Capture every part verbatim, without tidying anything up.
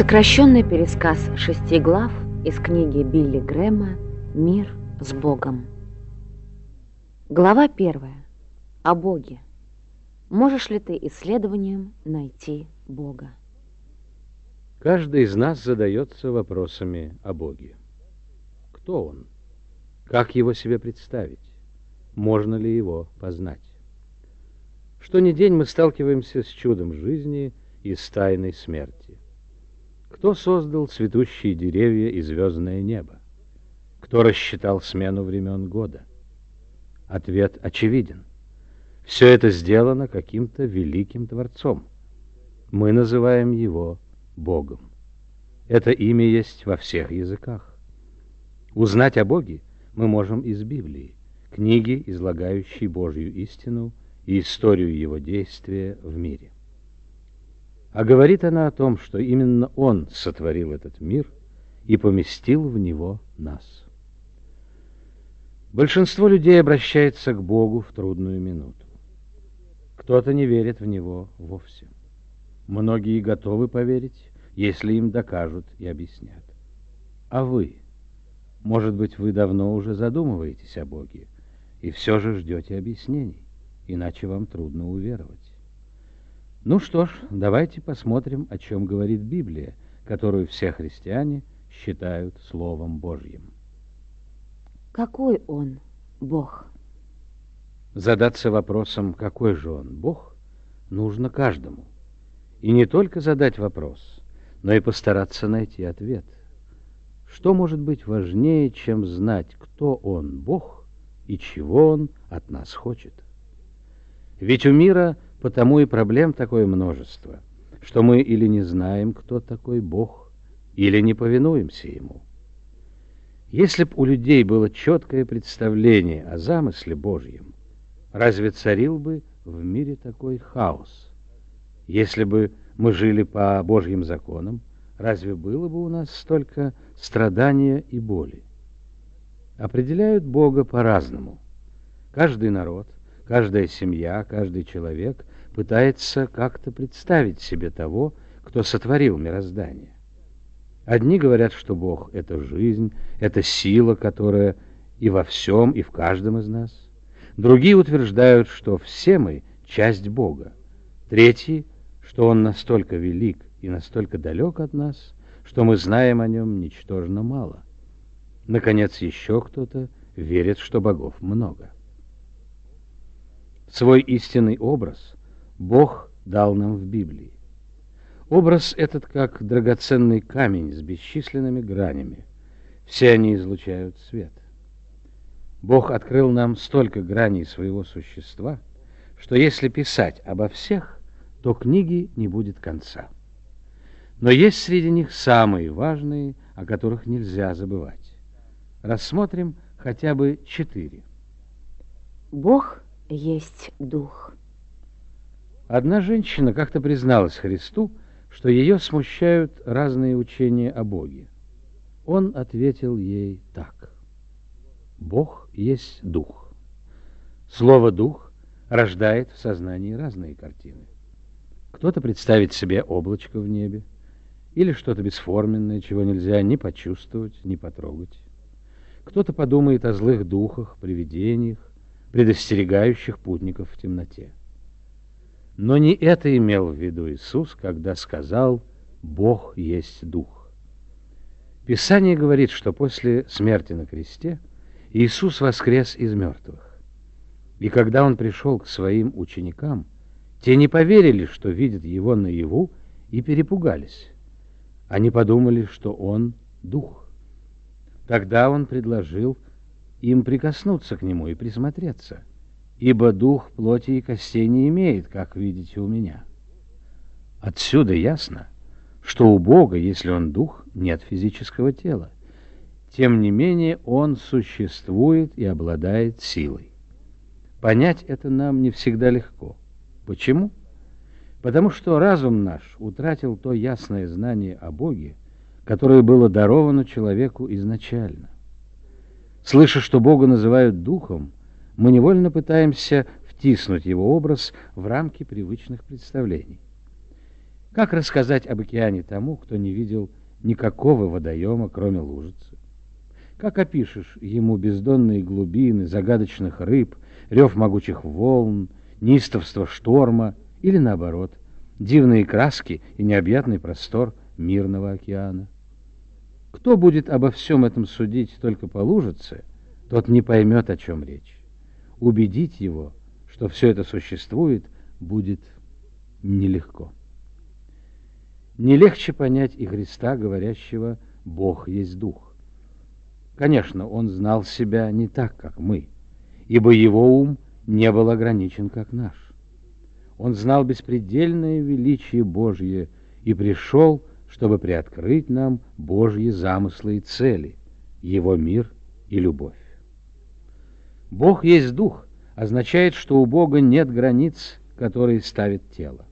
Сокращенный пересказ шести глав из книги Билли Грэма «Мир с Богом». Глава первая. О Боге. Можешь ли ты исследованием найти Бога? Каждый из нас задается вопросами о Боге. Кто Он? Как Его себе представить? Можно ли Его познать? Что ни день мы сталкиваемся с чудом жизни и с тайной смерти. Кто создал цветущие деревья и звездное небо? Кто рассчитал смену времен года? Ответ очевиден. Все это сделано каким-то великим Творцом. Мы называем Его Богом. Это имя есть во всех языках. Узнать о Боге мы можем из Библии, книги, излагающей Божью истину и историю Его действия в мире. А говорит она о том, что именно Он сотворил этот мир и поместил в него нас. Большинство людей обращается к Богу в трудную минуту. Кто-то не верит в Него вовсе. Многие готовы поверить, если им докажут и объяснят. А вы? Может быть, вы давно уже задумываетесь о Боге и все же ждете объяснений, иначе вам трудно уверовать. Ну что ж, давайте посмотрим, о чем говорит Библия, которую все христиане считают Словом Божьим. Какой Он, Бог? Задаться вопросом, какой же Он, Бог, нужно каждому. И не только задать вопрос, но и постараться найти ответ. Что может быть важнее, чем знать, кто Он, Бог, и чего Он от нас хочет? Ведь у мира потому и проблем такое множество, что мы или не знаем, кто такой Бог, или не повинуемся Ему. Если б у людей было четкое представление о замысле Божьем, разве царил бы в мире такой хаос? Если бы мы жили по Божьим законам, разве было бы у нас столько страдания и боли? Определяют Бога по-разному. Каждый народ, каждая семья, каждый человек пытается как-то представить себе того, кто сотворил мироздание. Одни говорят, что Бог — это жизнь, это сила, которая и во всем, и в каждом из нас. Другие утверждают, что все мы — часть Бога. Третьи, что Он настолько велик и настолько далек от нас, что мы знаем о Нем ничтожно мало. Наконец, еще кто-то верит, что богов много. Свой истинный образ Бог дал нам в Библии. Образ этот как драгоценный камень с бесчисленными гранями. Все они излучают свет. Бог открыл нам столько граней своего существа, что если писать обо всех, то книги не будет конца. Но есть среди них самые важные, о которых нельзя забывать. Рассмотрим хотя бы четыре. Бог есть Дух. Одна женщина как-то призналась Христу, что ее смущают разные учения о Боге. Он ответил ей так: Бог есть Дух. Слово «дух» рождает в сознании разные картины. Кто-то представит себе облачко в небе, или что-то бесформенное, чего нельзя ни почувствовать, ни потрогать. Кто-то подумает о злых духах, привидениях, предостерегающих путников в темноте. Но не это имел в виду Иисус, когда сказал «Бог есть Дух». Писание говорит, что после смерти на кресте Иисус воскрес из мертвых. И когда Он пришел к Своим ученикам, те не поверили, что видят Его наяву, и перепугались. Они подумали, что Он — Дух. Тогда Он предложил им прикоснуться к Нему и присмотреться, ибо дух плоти и костей не имеет, как видите у меня. Отсюда ясно, что у Бога, если Он дух, нет физического тела. Тем не менее, Он существует и обладает силой. Понять это нам не всегда легко. Почему? Потому что разум наш утратил то ясное знание о Боге, которое было даровано человеку изначально. Слыша, что Бога называют Духом, мы невольно пытаемся втиснуть Его образ в рамки привычных представлений. Как рассказать об океане тому, кто не видел никакого водоема, кроме лужицы? Как опишешь ему бездонные глубины, загадочных рыб, рев могучих волн, неистовство шторма или, наоборот, дивные краски и необъятный простор мирного океана? Кто будет обо всем этом судить только по лужице, тот не поймет, о чем речь. Убедить его, что все это существует, будет нелегко. Не легче понять и Христа, говорящего «Бог есть Дух». Конечно, он знал себя не так, как мы, ибо его ум не был ограничен, как наш. Он знал беспредельное величие Божье и пришел, чтобы приоткрыть нам Божьи замыслы и цели, его мир и любовь. Бог есть Дух означает, что у Бога нет границ, которые ставит тело.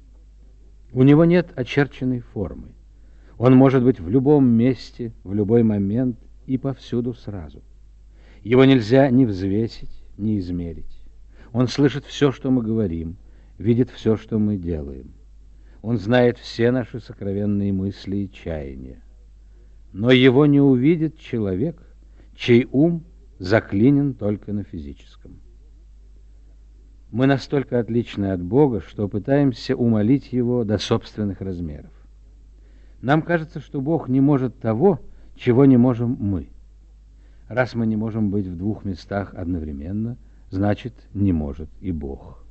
У него нет очерченной формы. Он может быть в любом месте, в любой момент и повсюду сразу. Его нельзя ни взвесить, ни измерить. Он слышит все, что мы говорим, видит все, что мы делаем. Он знает все наши сокровенные мысли и чаяния. Но его не увидит человек, чей ум заклинен только на физическом. Мы настолько отличны от Бога, что пытаемся умалить Его до собственных размеров. Нам кажется, что Бог не может того, чего не можем мы. Раз мы не можем быть в двух местах одновременно, значит, не может и Бог.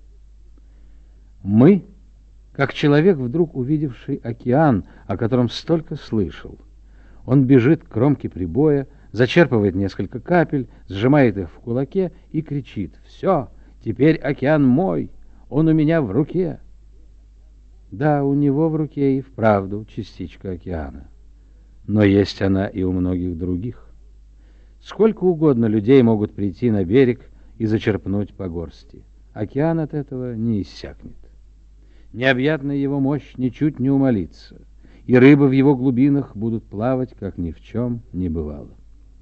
Мы, как человек, вдруг увидевший океан, о котором столько слышал. Он бежит к кромке прибоя, зачерпывает несколько капель, сжимает их в кулаке и кричит: «Все! Теперь океан мой, он у меня в руке». Да, у него в руке и вправду частичка океана. Но есть она и у многих других. Сколько угодно людей могут прийти на берег и зачерпнуть по горсти. Океан от этого не иссякнет. Необъятная его мощь ничуть не умалится, и рыбы в его глубинах будут плавать, как ни в чем не бывало.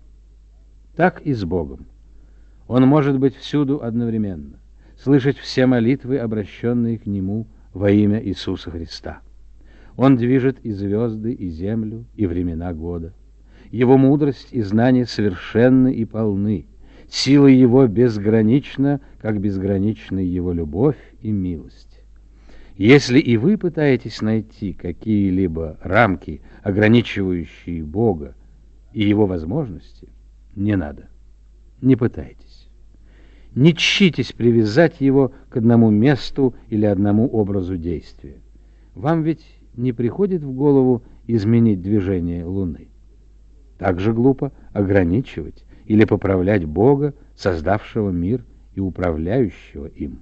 Так и с Богом. Он может быть всюду одновременно, слышать все молитвы, обращенные к Нему во имя Иисуса Христа. Он движет и звезды, и землю, и времена года. Его мудрость и знания совершенны и полны. Сила Его безгранична, как безгранична Его любовь и милость. Если и вы пытаетесь найти какие-либо рамки, ограничивающие Бога и Его возможности, не надо, не пытайтесь. Не чтитесь привязать его к одному месту или одному образу действия. Вам ведь не приходит в голову изменить движение Луны. Так же глупо ограничивать или поправлять Бога, создавшего мир и управляющего им.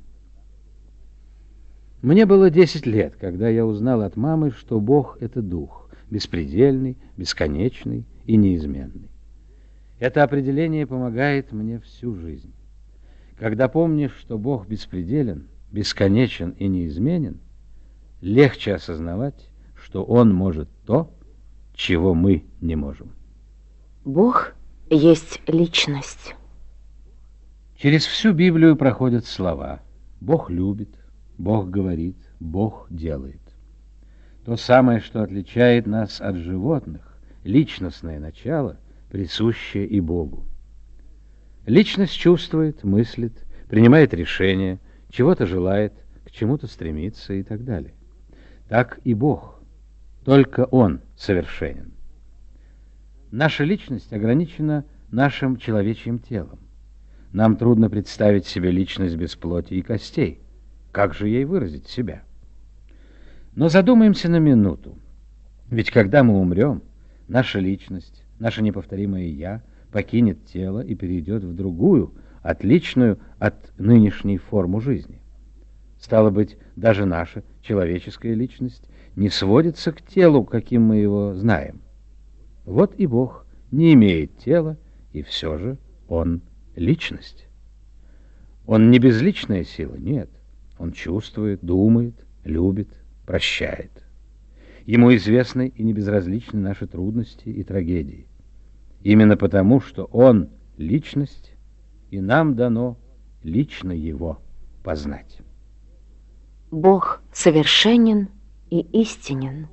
Мне было десять лет, когда я узнал от мамы, что Бог — это Дух, беспредельный, бесконечный и неизменный. Это определение помогает мне всю жизнь. Когда помнишь, что Бог беспределен, бесконечен и неизменен, легче осознавать, что Он может то, чего мы не можем. Бог есть личность. Через всю Библию проходят слова: Бог любит, Бог говорит, Бог делает. То самое, что отличает нас от животных, личностное начало, присущее и Богу. Личность чувствует, мыслит, принимает решения, чего-то желает, к чему-то стремится и так далее. Так и Бог. Только Он совершенен. Наша личность ограничена нашим человечьим телом. Нам трудно представить себе личность без плоти и костей. Как же ей выразить себя? Но задумаемся на минуту. Ведь когда мы умрем, наша личность, наше неповторимое «я» покинет тело и перейдет в другую, отличную от нынешней форму жизни. Стало быть, даже наша человеческая личность не сводится к телу, каким мы его знаем. Вот и Бог не имеет тела, и все же Он личность. Он не безличная сила, нет. Он чувствует, думает, любит, прощает. Ему известны и не безразличны наши трудности и трагедии. Именно потому, что Он — личность, и нам дано лично Его познать. Бог совершенен и истинен.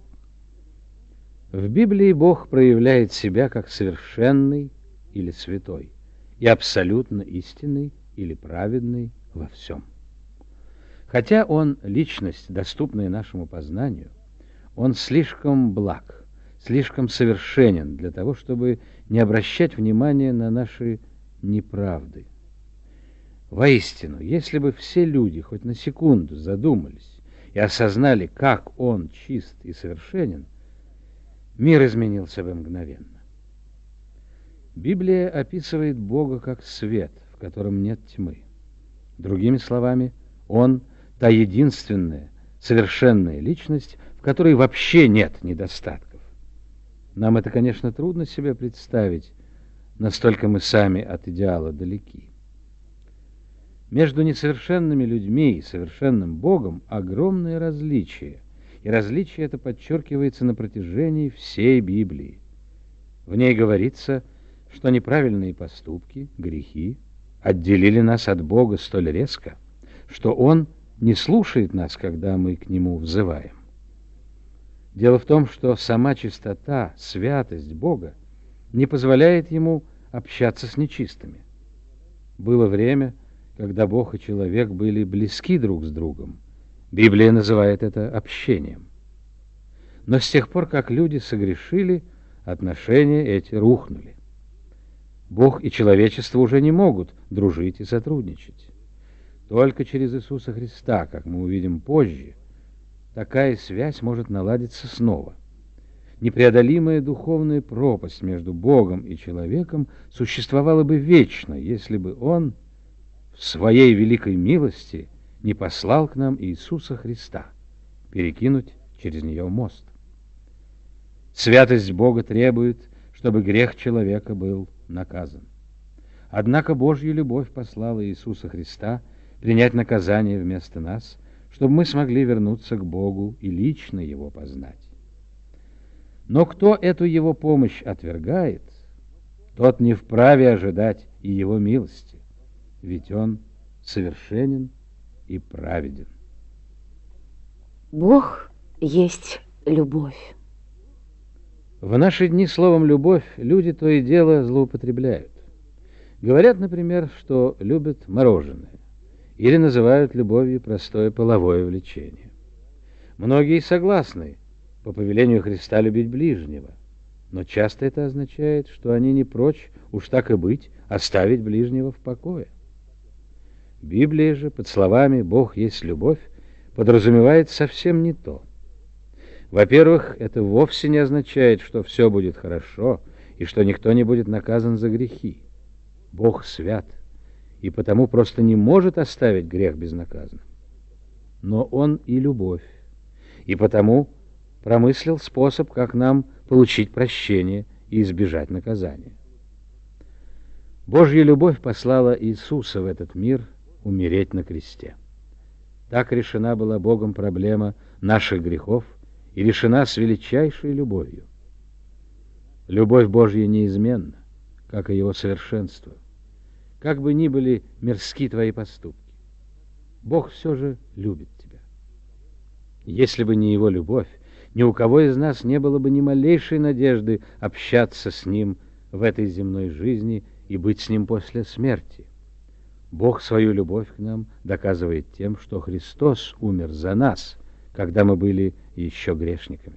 В Библии Бог проявляет себя как совершенный или святой, и абсолютно истинный или праведный во всем. Хотя Он личность, доступная нашему познанию, Он слишком благ, слишком совершенен для того, чтобы не обращать внимания на наши неправды. Воистину, если бы все люди хоть на секунду задумались и осознали, как Он чист и совершенен, мир изменился бы мгновенно. Библия описывает Бога как свет, в котором нет тьмы. Другими словами, Он – та единственная, совершенная личность, в которой вообще нет недостатков. Нам это, конечно, трудно себе представить, настолько мы сами от идеала далеки. Между несовершенными людьми и совершенным Богом огромное различие, и различие это подчеркивается на протяжении всей Библии. В ней говорится, что неправильные поступки, грехи, отделили нас от Бога столь резко, что Он не слушает нас, когда мы к Нему взываем. Дело в том, что сама чистота, святость Бога не позволяет Ему общаться с нечистыми. Было время, когда Бог и человек были близки друг с другом. Библия называет это общением. Но с тех пор, как люди согрешили, отношения эти рухнули. Бог и человечество уже не могут дружить и сотрудничать. Только через Иисуса Христа, как мы увидим позже, такая связь может наладиться снова. Непреодолимая духовная пропасть между Богом и человеком существовала бы вечно, если бы Он в Своей великой милости не послал к нам Иисуса Христа, перекинуть через нее мост. Святость Бога требует, чтобы грех человека был наказан. Однако Божья любовь послала Иисуса Христа принять наказание вместо нас, чтобы мы смогли вернуться к Богу и лично Его познать. Но кто эту Его помощь отвергает, тот не вправе ожидать и Его милости, ведь Он совершенен и праведен. Бог есть любовь. В наши дни словом «любовь» люди то и дело злоупотребляют. Говорят, например, что любят мороженое, или называют любовью простое половое влечение. Многие согласны по повелению Христа любить ближнего, но часто это означает, что они не прочь, уж так и быть, оставить ближнего в покое. Библия же под словами «Бог есть любовь» подразумевает совсем не то. Во-первых, это вовсе не означает, что все будет хорошо и что никто не будет наказан за грехи. Бог свят, и потому просто не может оставить грех безнаказанным. Но Он и любовь, и потому промыслил способ, как нам получить прощение и избежать наказания. Божья любовь послала Иисуса в этот мир умереть на кресте. Так решена была Богом проблема наших грехов и решена с величайшей любовью. Любовь Божья неизменна, как и Его совершенство. Как бы ни были мерзки твои поступки, Бог все же любит тебя. Если бы не Его любовь, ни у кого из нас не было бы ни малейшей надежды общаться с Ним в этой земной жизни и быть с Ним после смерти. Бог свою любовь к нам доказывает тем, что Христос умер за нас, когда мы были еще грешниками.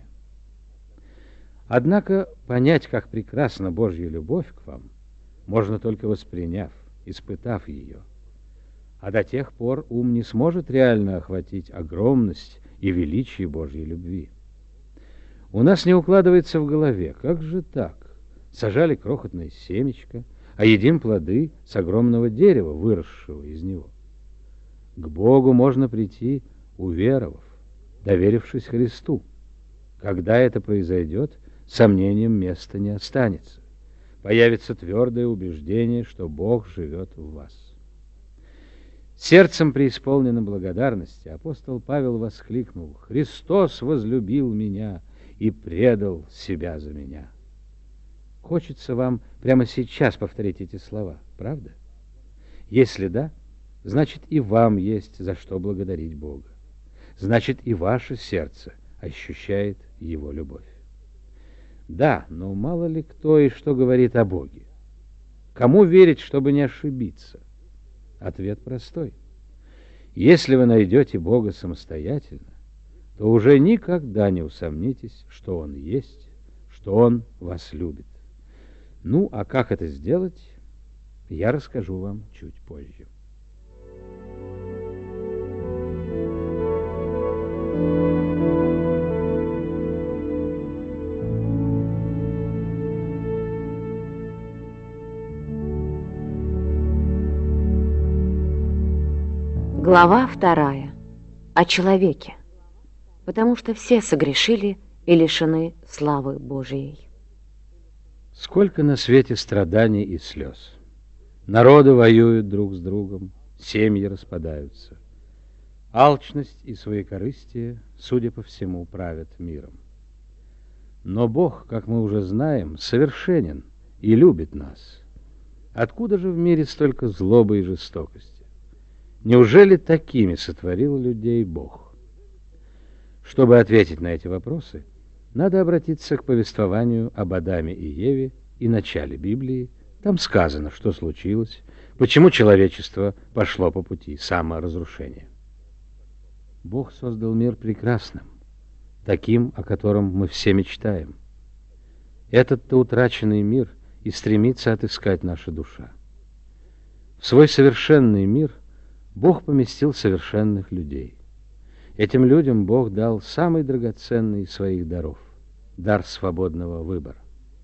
Однако понять, как прекрасна Божья любовь к вам, можно только восприняв, испытав ее. А до тех пор ум не сможет реально охватить огромность и величие Божьей любви. У нас не укладывается в голове, как же так? Сажали крохотное семечко, а едим плоды с огромного дерева, выросшего из него. К Богу можно прийти, уверовав, доверившись Христу. Когда это произойдет, сомнением места не останется. Появится твердое убеждение, что Бог живет в вас. Сердцем преисполненным благодарности апостол Павел воскликнул: «Христос возлюбил меня и предал себя за меня». Хочется вам прямо сейчас повторить эти слова, правда? Если да, значит и вам есть за что благодарить Бога. Значит и ваше сердце ощущает его любовь. Да, но мало ли кто и что говорит о Боге. Кому верить, чтобы не ошибиться? Ответ простой. Если вы найдете Бога самостоятельно, то уже никогда не усомнитесь, что Он есть, что Он вас любит. Ну, а как это сделать, я расскажу вам чуть позже. Глава вторая. О человеке. Потому что все согрешили и лишены славы Божией. Сколько на свете страданий и слез. Народы воюют друг с другом, семьи распадаются. Алчность и своекорыстие, судя по всему, правят миром. Но Бог, как мы уже знаем, совершенен и любит нас. Откуда же в мире столько злобы и жестокости? Неужели такими сотворил людей Бог? Чтобы ответить на эти вопросы, надо обратиться к повествованию об Адаме и Еве и начале Библии. Там сказано, что случилось, почему человечество пошло по пути саморазрушения. Бог создал мир прекрасным, таким, о котором мы все мечтаем. Этот-то утраченный мир и стремится отыскать наша душа. В свой совершенный мир Бог поместил совершенных людей. Этим людям Бог дал самый драгоценный из своих даров – дар свободного выбора.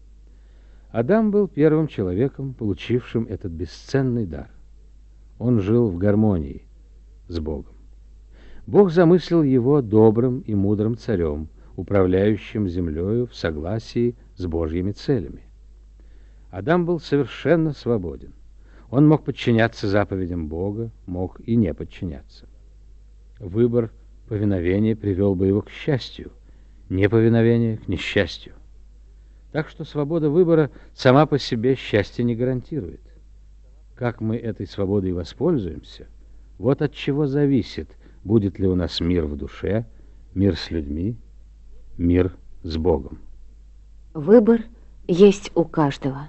Адам был первым человеком, получившим этот бесценный дар. Он жил в гармонии с Богом. Бог замыслил его добрым и мудрым царем, управляющим землею в согласии с Божьими целями. Адам был совершенно свободен. Он мог подчиняться заповедям Бога, мог и не подчиняться. Выбор повиновения привел бы его к счастью, неповиновение к несчастью. Так что свобода выбора сама по себе счастья не гарантирует. Как мы этой свободой воспользуемся, вот от чего зависит, будет ли у нас мир в душе, мир с людьми, мир с Богом. Выбор есть у каждого.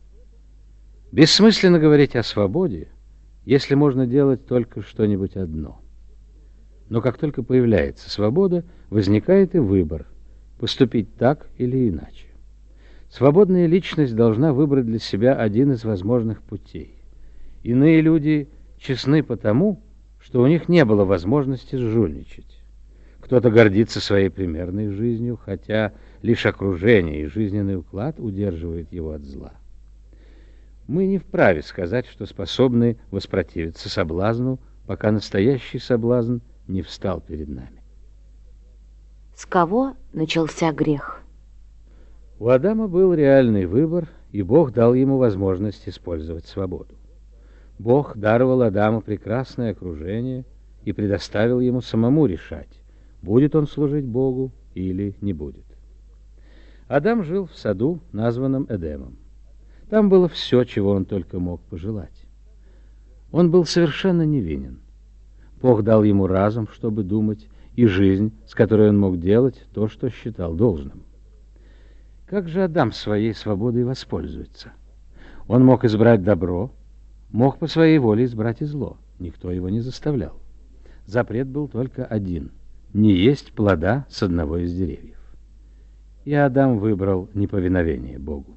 Бессмысленно говорить о свободе, если можно делать только что-нибудь одно. Но как только появляется свобода, возникает и выбор – поступить так или иначе. Свободная личность должна выбрать для себя один из возможных путей. Иные люди честны потому, что у них не было возможности жульничать. Кто-то гордится своей примерной жизнью, хотя лишь окружение и жизненный уклад удерживают его от зла. Мы не вправе сказать, что способны воспротивиться соблазну, пока настоящий соблазн не встал перед нами. С кого начался грех? У Адама был реальный выбор, и Бог дал ему возможность использовать свободу. Бог даровал Адаму прекрасное окружение и предоставил ему самому решать, будет он служить Богу или не будет. Адам жил в саду, названном Эдемом. Там было все, чего он только мог пожелать. Он был совершенно невинен. Бог дал ему разум, чтобы думать, и жизнь, с которой он мог делать то, что считал должным. Как же Адам своей свободой воспользуется? Он мог избрать добро, мог по своей воле избрать и зло. Никто его не заставлял. Запрет был только один – не есть плода с одного из деревьев. И Адам выбрал неповиновение Богу.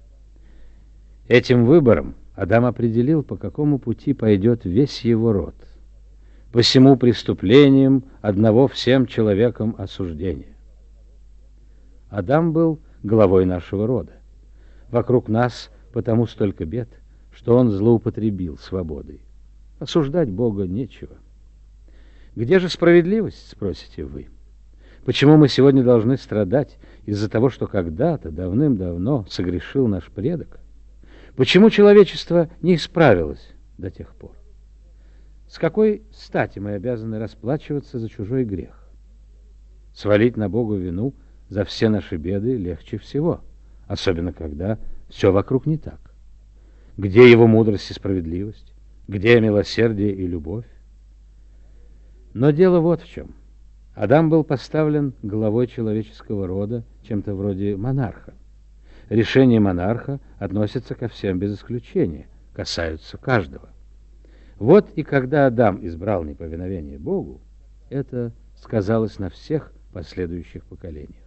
Этим выбором Адам определил, по какому пути пойдет весь его род. Посему преступлением одного всем человеком осуждения. Адам был главой нашего рода. Вокруг нас потому столько бед, что он злоупотребил свободой. Осуждать Бога нечего. Где же справедливость, спросите вы? Почему мы сегодня должны страдать из-за того, что когда-то, давным-давно согрешил наш предок? Почему человечество не исправилось до тех пор? С какой стати мы обязаны расплачиваться за чужой грех? Свалить на Бога вину за все наши беды легче всего, особенно когда все вокруг не так. Где его мудрость и справедливость? Где милосердие и любовь? Но дело вот в чем. Адам был поставлен главой человеческого рода, чем-то вроде монарха. Решения монарха относятся ко всем без исключения, касаются каждого. Вот и когда Адам избрал неповиновение Богу, это сказалось на всех последующих поколениях.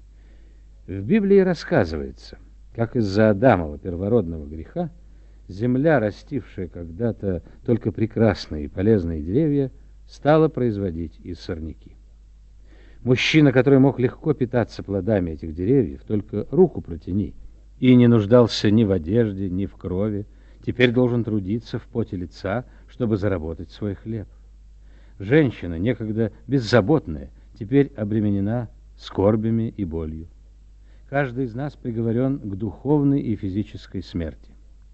В Библии рассказывается, как из-за Адамова первородного греха земля, растившая когда-то только прекрасные и полезные деревья, стала производить и сорняки. Мужчина, который мог легко питаться плодами этих деревьев, только руку протяни, и не нуждался ни в одежде, ни в крови, теперь должен трудиться в поте лица, чтобы заработать свой хлеб. Женщина, некогда беззаботная, теперь обременена скорбями и болью. Каждый из нас приговорен к духовной и физической смерти.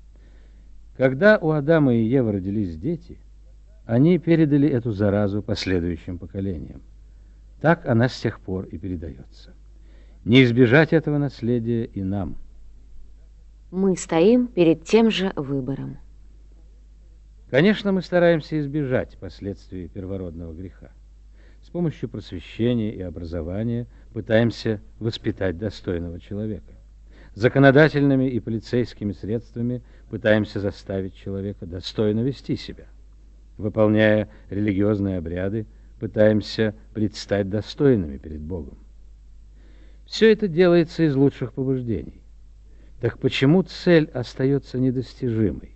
Когда у Адама и Евы родились дети, они передали эту заразу последующим поколениям. Так она с тех пор и передается. Не избежать этого наследия и нам. Мы стоим перед тем же выбором. Конечно, мы стараемся избежать последствий первородного греха. С помощью просвещения и образования пытаемся воспитать достойного человека. Законодательными и полицейскими средствами пытаемся заставить человека достойно вести себя. Выполняя религиозные обряды, пытаемся предстать достойными перед Богом. Все это делается из лучших побуждений. Так почему цель остается недостижимой?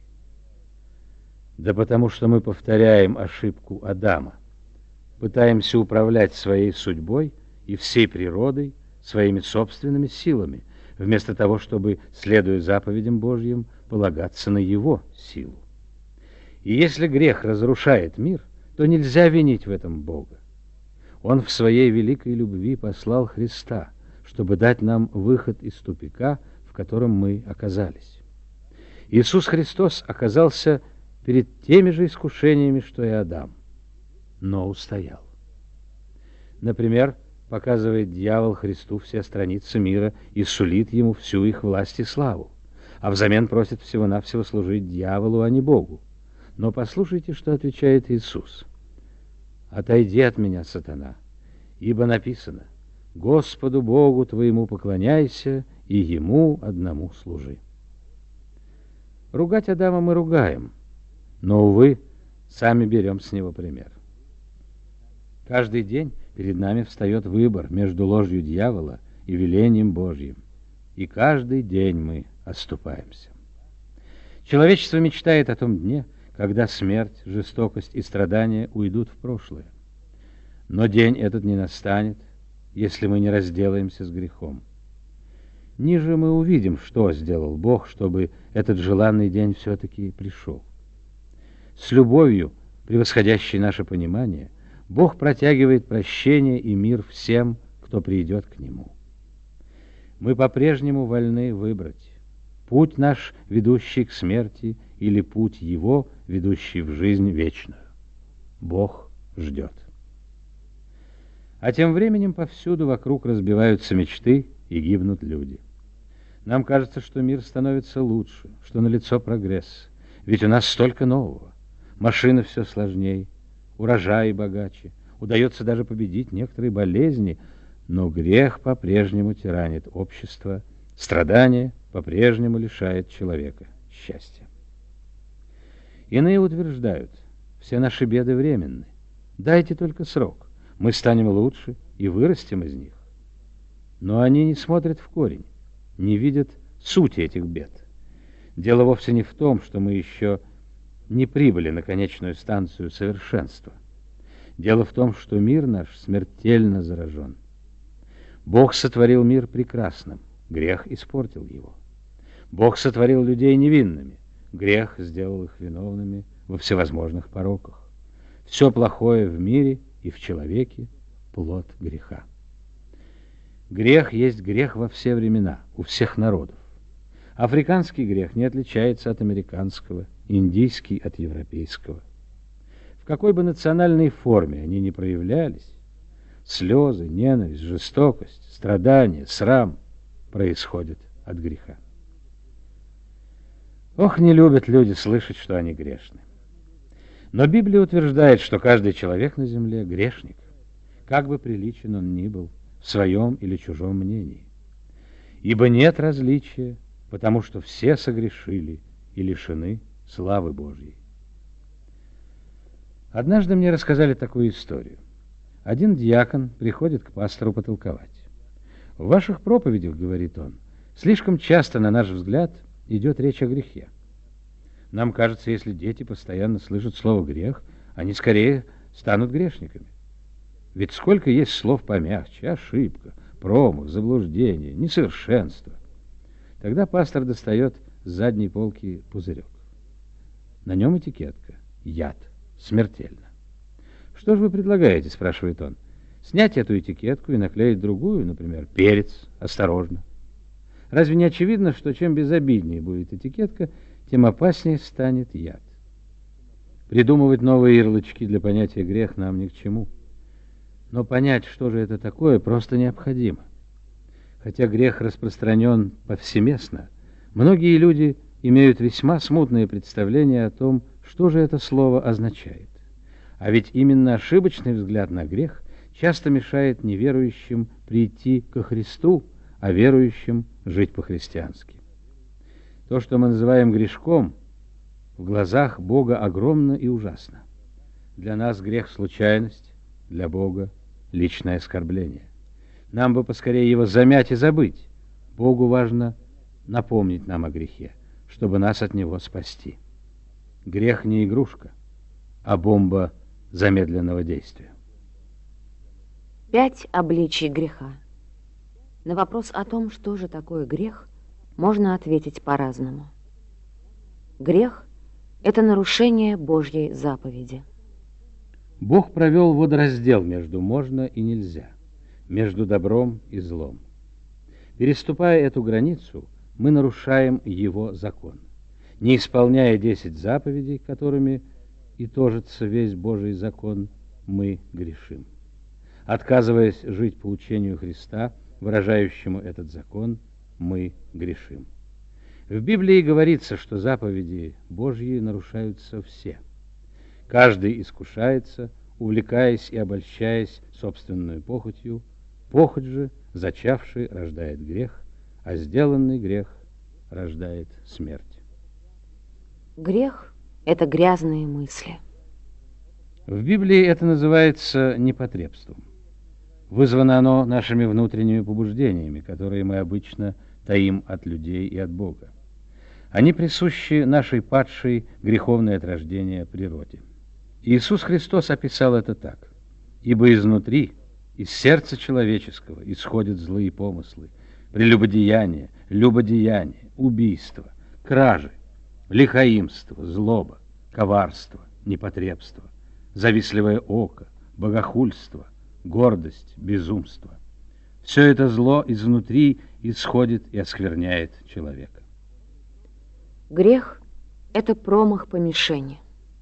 Да потому что мы повторяем ошибку Адама. Пытаемся управлять своей судьбой и всей природой своими собственными силами, вместо того, чтобы, следуя заповедям Божьим, полагаться на Его силу. И если грех разрушает мир, то нельзя винить в этом Бога. Он в своей великой любви послал Христа, чтобы дать нам выход из тупика, в котором мы оказались. Иисус Христос оказался перед теми же искушениями, что и Адам, но устоял. Например, показывает дьявол Христу все страницы мира и сулит ему всю их власть и славу, а взамен просит всего-навсего служить дьяволу, а не Богу. Но послушайте, что отвечает Иисус. «Отойди от меня, сатана, ибо написано: Господу Богу твоему поклоняйся и Ему одному служи». Ругать Адама мы ругаем, но, увы, сами берем с него пример. Каждый день перед нами встает выбор между ложью дьявола и велением Божьим, и каждый день мы оступаемся. Человечество мечтает о том дне, когда смерть, жестокость и страдания уйдут в прошлое. Но день этот не настанет, если мы не разделаемся с грехом. Ниже мы увидим, что сделал Бог, чтобы этот желанный день все-таки пришел. С любовью, превосходящей наше понимание, Бог протягивает прощение и мир всем, кто придет к Нему. Мы по-прежнему вольны выбрать путь наш, ведущий к смерти, или путь Его, ведущий в жизнь вечную. Бог ждет. А тем временем повсюду вокруг разбиваются мечты и гибнут люди. Нам кажется, что мир становится лучше, что налицо прогресс. Ведь у нас столько нового. Машины все сложнее, урожаи богаче, удается даже победить некоторые болезни, но грех по-прежнему тиранит общество, страдание по-прежнему лишает человека счастья. Иные утверждают, все наши беды временны. Дайте только срок, мы станем лучше и вырастем из них. Но они не смотрят в корень, не видят сути этих бед. Дело вовсе не в том, что мы еще не прибыли на конечную станцию совершенства. Дело в том, что мир наш смертельно заражен. Бог сотворил мир прекрасным, грех испортил его. Бог сотворил людей невинными, грех сделал их виновными во всевозможных пороках. Все плохое в мире и в человеке — плод греха. Грех есть грех во все времена, у всех народов. Африканский грех не отличается от американского, индийский от европейского. В какой бы национальной форме они ни проявлялись, слезы, ненависть, жестокость, страдания, срам происходят от греха. Ох, не любят люди слышать, что они грешны. Но Библия утверждает, что каждый человек на земле грешник. как бы приличен он ни был в своем или чужом мнении. Ибо нет различия, потому что все согрешили и лишены славы Божьей. Однажды мне рассказали такую историю. Один дьякон приходит к пастору потолковать. «В ваших проповедях, — говорит он, — слишком часто, на наш взгляд, идет речь о грехе. Нам кажется, если дети постоянно слышат слово «грех», они скорее станут грешниками. Ведь сколько есть слов помягче: ошибка, промах, заблуждение, несовершенство». Тогда пастор достает с задней полки пузырек. На нем этикетка: яд, смертельно. «Что же вы предлагаете?» — спрашивает он. «Снять эту этикетку и наклеить другую, например, перец, осторожно. Разве не очевидно, что чем безобиднее будет этикетка, тем опаснее станет яд? Придумывать новые ярлычки для понятия грех нам ни к чему. Но понять, что же это такое, просто необходимо. Хотя грех распространен повсеместно, многие люди имеют весьма смутное представление о том, что же это слово означает. А ведь именно ошибочный взгляд на грех часто мешает неверующим прийти ко Христу, а верующим жить по-христиански. То, что мы называем грешком, в глазах Бога огромно и ужасно. Для нас грех — случайность, для Бога — личное оскорбление. Нам бы поскорее его замять и забыть. Богу важно напомнить нам о грехе, чтобы нас от него спасти. Грех не игрушка, а бомба замедленного действия. Пять обличий греха. На вопрос о том, что же такое грех, можно ответить по-разному. Грех — это нарушение Божьей заповеди. Бог провел водораздел между «можно» и «нельзя», между добром и злом. Переступая эту границу, мы нарушаем Его закон. Не исполняя десять заповедей, которыми и тожится весь Божий закон, мы грешим. Отказываясь жить по учению Христа, выражающему этот закон, мы грешим. В Библии говорится, что заповеди Божьи нарушаются все. Каждый искушается, увлекаясь и обольщаясь собственной похотью. Похоть же, зачавший, рождает грех, а сделанный грех рождает смерть. Грех — это грязные мысли. В Библии это называется непотребством. Вызвано оно нашими внутренними побуждениями, которые мы обычно таим от людей и от Бога. Они присущи нашей падшей, греховной от рождения природе. Иисус Христос описал это так: «Ибо изнутри, из сердца человеческого, исходят злые помыслы, прелюбодеяние, любодеяние, убийство, кражи, лихоимство, злоба, коварство, непотребство, завистливое око, богохульство, гордость, безумство. Все это зло изнутри исходит и оскверняет человека». Грех — это промах по мишени.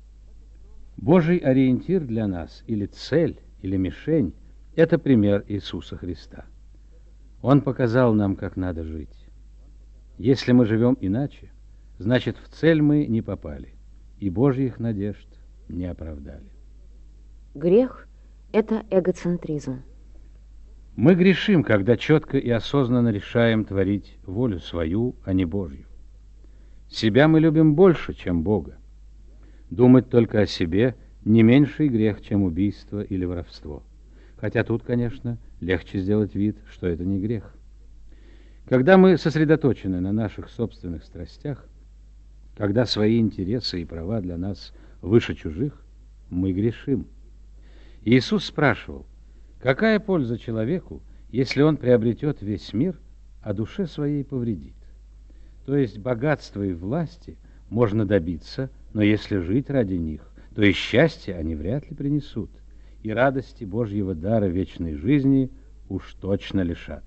Божий ориентир для нас, или цель, или мишень — это пример Иисуса Христа. Он показал нам, как надо жить. Если мы живем иначе, значит, в цель мы не попали, и Божьих надежд не оправдали. Грех — это эгоцентризм. Мы грешим, когда четко и осознанно решаем творить волю свою, а не Божью. Себя мы любим больше, чем Бога. Думать только о себе — не меньший грех, чем убийство или воровство. Хотя тут, конечно, легче сделать вид, что это не грех. Когда мы сосредоточены на наших собственных страстях, когда свои интересы и права для нас выше чужих, мы грешим. Иисус спрашивал: какая польза человеку, если он приобретет весь мир, а душе своей повредит? То есть богатства и власти можно добиться, но если жить ради них, то и счастья они вряд ли принесут, и радости Божьего дара вечной жизни уж точно лишат.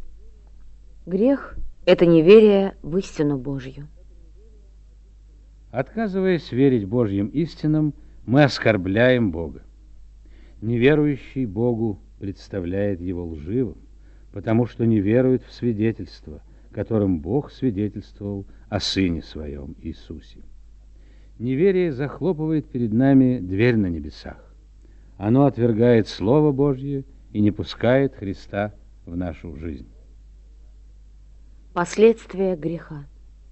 Грех — это неверие в истину Божью. Отказываясь верить Божьим истинам, мы оскорбляем Бога. Неверующий Богу представляет Его лживым, потому что не верует в свидетельство, которым Бог свидетельствовал о Сыне Своем Иисусе. Неверие захлопывает перед нами дверь на небесах, Оно отвергает Слово Божье и не пускает Христа в нашу жизнь. Последствия греха.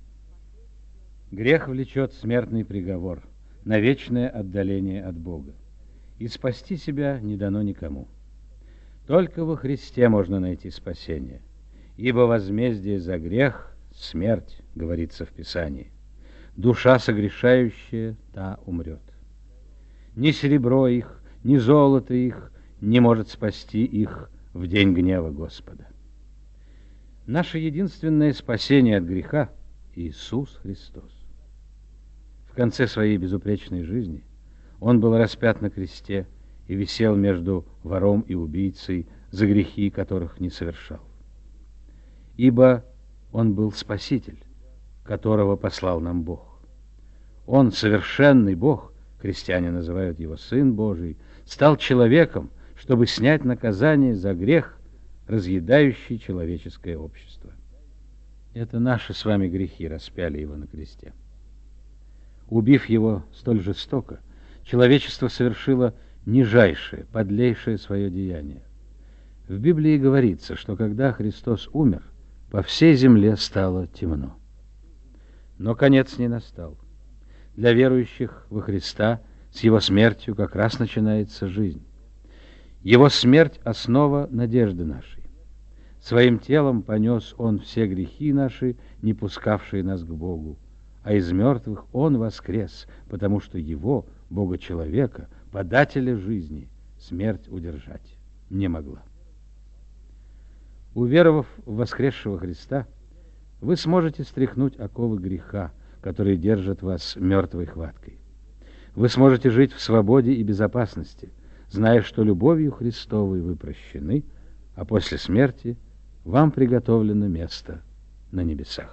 Грех влечет смертный приговор на вечное отдаление от Бога, и спасти себя не дано никому. Только во Христе можно найти спасение, ибо возмездие за грех — смерть, говорится в Писании. Душа согрешающая, та умрет. Ни серебро их, ни золото их не может спасти их в день гнева Господа. Наше единственное спасение от греха — Иисус Христос. В конце своей безупречной жизни Он был распят на кресте и висел между вором и убийцей, за грехи которых не совершал. Ибо Он был Спаситель, которого послал нам Бог. Он, совершенный Бог, христиане называют Его Сын Божий, стал человеком, чтобы снять наказание за грех, разъедающий человеческое общество. Это наши с вами грехи распяли Его на кресте. Убив Его столь жестоко, человечество совершило нижайшее, подлейшее свое деяние. В Библии говорится, что когда Христос умер, по всей земле стало темно. Но конец не настал. Для верующих во Христа с Его смертью как раз начинается жизнь. Его смерть — основа надежды нашей. Своим телом понес Он все грехи наши, не пускавшие нас к Богу, а из мертвых Он воскрес, потому что Его, Бога-человека, подателя жизни, смерть удержать не могла. Уверовав в воскресшего Христа, вы сможете стряхнуть оковы греха, которые держат вас мертвой хваткой. Вы сможете жить в свободе и безопасности, зная, что любовью Христовой вы прощены, а после смерти вам приготовлено место на небесах.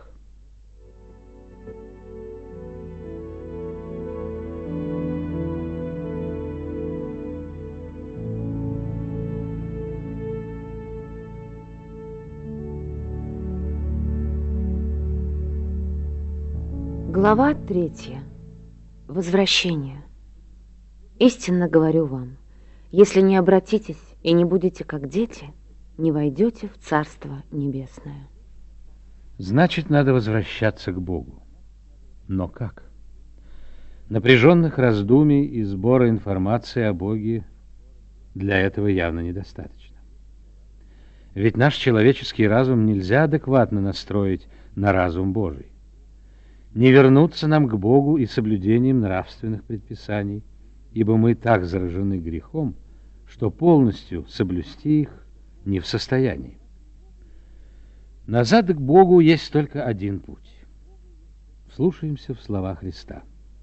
Глава третья. Возвращение. Истинно говорю вам, если не обратитесь и не будете как дети, не войдете в Царство Небесное. Значит, надо возвращаться к Богу. Но как? Напряженных раздумий и сбора информации о Боге для этого явно недостаточно. Ведь наш человеческий разум нельзя адекватно настроить на разум Божий. Не вернуться нам к Богу и соблюдением нравственных предписаний, ибо мы так заражены грехом, что полностью соблюсти их не в состоянии. Назад к Богу есть только один путь. Вслушаемся в слова Христа.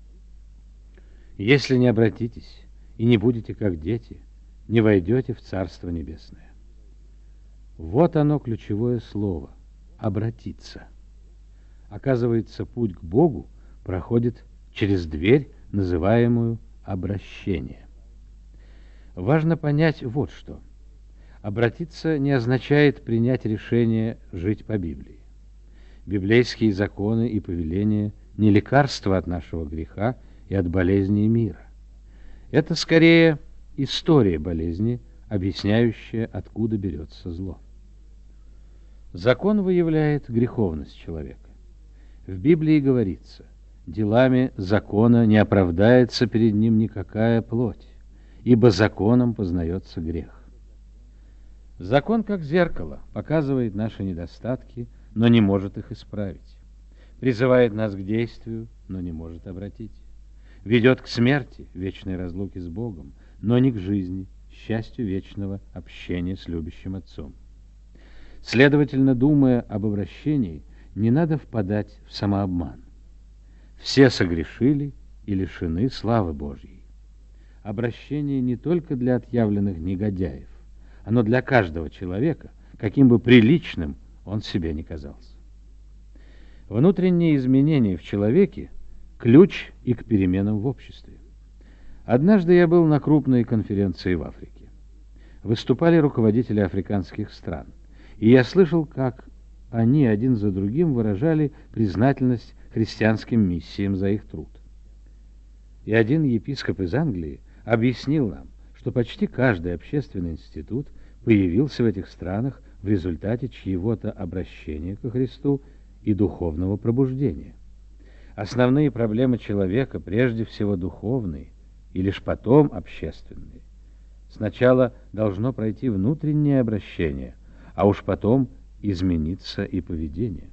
«Если не обратитесь и не будете как дети, не войдете в Царство Небесное». Вот оно ключевое слово — «обратиться». Оказывается, путь к Богу проходит через дверь, называемую обращение. Важно понять вот что. Обратиться не означает принять решение жить по Библии. Библейские законы и повеления не лекарство от нашего греха и от болезней мира. Это скорее история болезни, объясняющая, откуда берется зло. Закон выявляет греховность человека. В Библии говорится: делами закона не оправдается перед ним никакая плоть, ибо законом познается грех. Закон, как зеркало, показывает наши недостатки, но не может их исправить. Призывает нас к действию, но не может обратить. Ведет к смерти, вечной разлуке с Богом, но не к жизни, счастью вечного общения с любящим Отцом. Следовательно, думая об обращении, не надо впадать в самообман. Все согрешили и лишены славы Божьей. Обращение не только для отъявленных негодяев, оно для каждого человека, каким бы приличным он себе ни казался. Внутренние изменения в человеке – ключ и к переменам в обществе. Однажды я был на крупной конференции в Африке. Выступали руководители африканских стран, и я слышал, как они один за другим выражали признательность христианским миссиям за их труд. И один епископ из Англии объяснил нам, что почти каждый общественный институт появился в этих странах в результате чьего-то обращения ко Христу и духовного пробуждения. Основные проблемы человека прежде всего духовные, и лишь потом общественные. Сначала должно пройти внутреннее обращение, а уж потом измениться и поведение.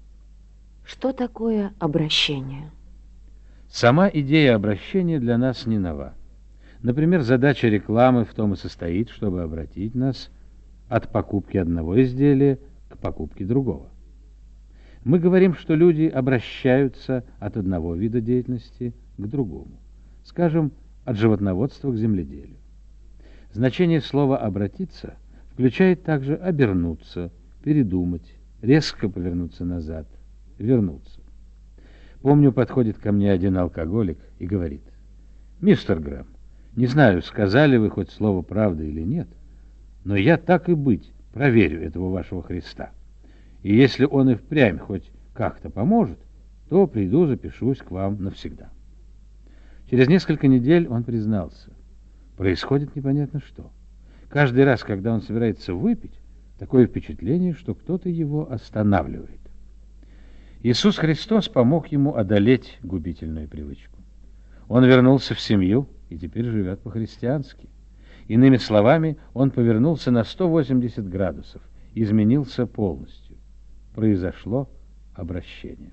Что такое обращение? Сама идея обращения для нас не нова. Например, задача рекламы в том и состоит, чтобы обратить нас от покупки одного изделия к покупке другого. Мы говорим, что люди обращаются от одного вида деятельности к другому, скажем, от животноводства к земледелию. Значение слова «обратиться» включает также обернуться, передумать, резко повернуться назад, вернуться. Помню, подходит ко мне один алкоголик и говорит: «Мистер Грэм, не знаю, сказали вы хоть слово правды или нет, но я так и быть проверю этого вашего Христа. И если он и впрямь хоть как-то поможет, то приду, запишусь к вам навсегда». Через несколько недель он признался: происходит непонятно что. Каждый раз, когда он собирается выпить, такое впечатление, что кто-то его останавливает. Иисус Христос помог ему одолеть губительную привычку. Он вернулся в семью и теперь живет по-христиански. Иными словами, он повернулся на сто восемьдесят градусов, изменился полностью. Произошло обращение.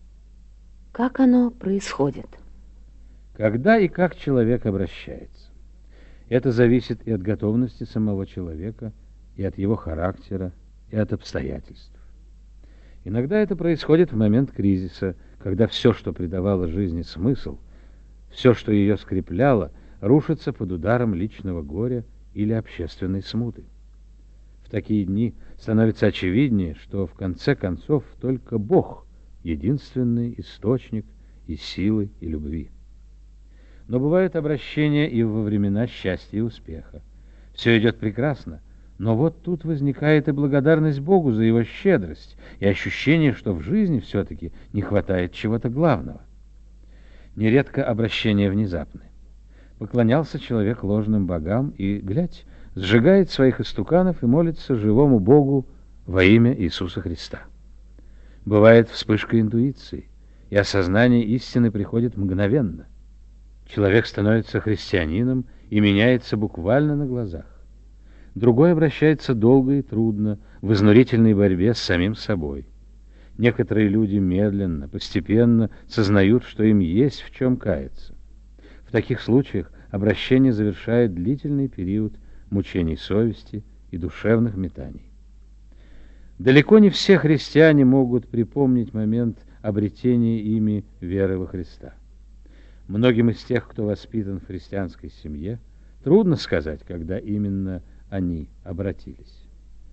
Как оно происходит? Когда и как человек обращается? Это зависит и от готовности самого человека, и от его характера, и от обстоятельств. Иногда это происходит в момент кризиса, когда все, что придавало жизни смысл, все, что ее скрепляло, рушится под ударом личного горя или общественной смуты. В такие дни становится очевиднее, что в конце концов только Бог — единственный источник и силы, и любви. Но бывают обращения и во времена счастья и успеха. Все идет прекрасно, но вот тут возникает и благодарность Богу за его щедрость, и ощущение, что в жизни все-таки не хватает чего-то главного. Нередко обращения внезапны. Поклонялся человек ложным богам и, глядь, сжигает своих истуканов и молится живому Богу во имя Иисуса Христа. Бывает вспышка интуиции, и осознание истины приходит мгновенно. Человек становится христианином и меняется буквально на глазах. Другой обращается долго и трудно, в изнурительной борьбе с самим собой. Некоторые люди медленно, постепенно сознают, что им есть в чем каяться. В таких случаях обращение завершает длительный период мучений совести и душевных метаний. Далеко не все христиане могут припомнить момент обретения ими веры во Христа. Многим из тех, кто воспитан в христианской семье, трудно сказать, когда именно они обратились.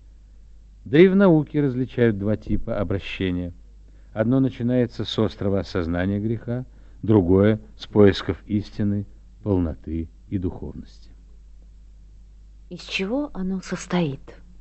Да и в науке различают два типа обращения. Одно начинается с острого осознания греха, другое — с поисков истины, полноты и духовности. Из чего оно состоит?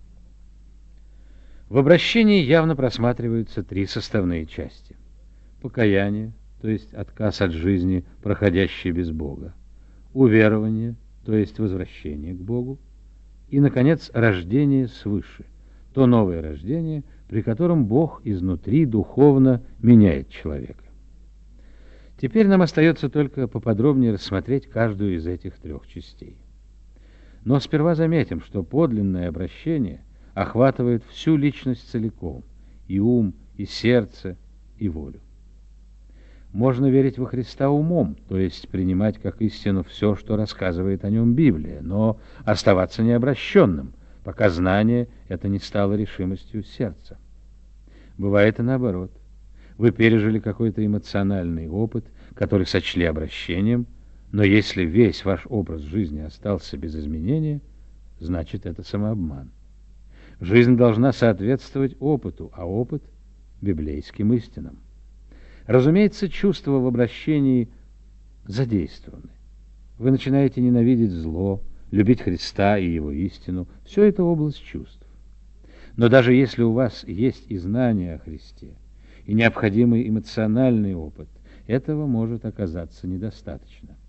В обращении явно просматриваются три составные части. Покаяние, то есть отказ от жизни, проходящей без Бога. Уверование, то есть возвращение к Богу. И, наконец, рождение свыше, то новое рождение, при котором Бог изнутри духовно меняет человека. Теперь нам остается только поподробнее рассмотреть каждую из этих трех частей. Но сперва заметим, что подлинное обращение охватывает всю личность целиком, и ум, и сердце, и волю. Можно верить во Христа умом, то есть принимать как истину все, что рассказывает о нем Библия, но оставаться необращенным, пока знание это не стало решимостью сердца. Бывает и наоборот. Вы пережили какой-то эмоциональный опыт, который сочли обращением, но если весь ваш образ жизни остался без изменения, значит, это самообман. Жизнь должна соответствовать опыту, а опыт — библейским истинам. Разумеется, чувства в обращении задействованы. Вы начинаете ненавидеть зло, любить Христа и Его истину. Все это область чувств. Но даже если у вас есть и знание о Христе, и необходимый эмоциональный опыт, этого может оказаться недостаточно.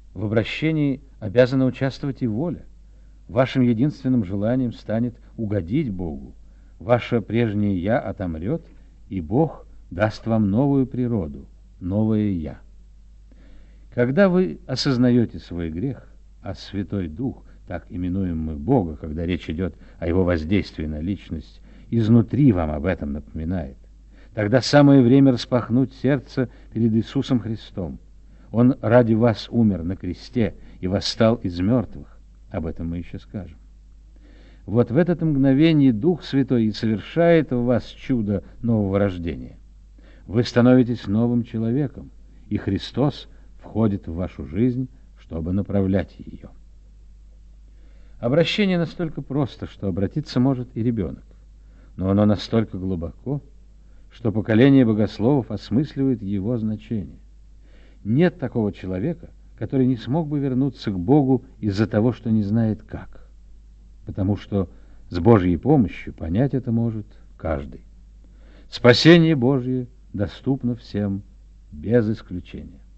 В обращении обязана участвовать и воля. Вашим единственным желанием станет угодить Богу. Ваше прежнее «я» отомрет, и Бог даст вам новую природу, новое «я». Когда вы осознаете свой грех, а Святой Дух, так именуемый Бога, когда речь идет о его воздействии на личность, изнутри вам об этом напоминает, тогда самое время распахнуть сердце перед Иисусом Христом. Он ради вас умер на кресте и восстал из мертвых. Об этом мы еще скажем. Вот в это мгновение Дух Святой и совершает в вас чудо нового рождения. Вы становитесь новым человеком, и Христос входит в вашу жизнь, чтобы направлять ее. Обращение настолько просто, что обратиться может и ребенок, но оно настолько глубоко, что поколение богословов осмысливает его значение. Нет такого человека, который не смог бы вернуться к Богу из-за того, что не знает как, потому что с Божьей помощью понять это может каждый. Спасение Божье доступно всем без исключения.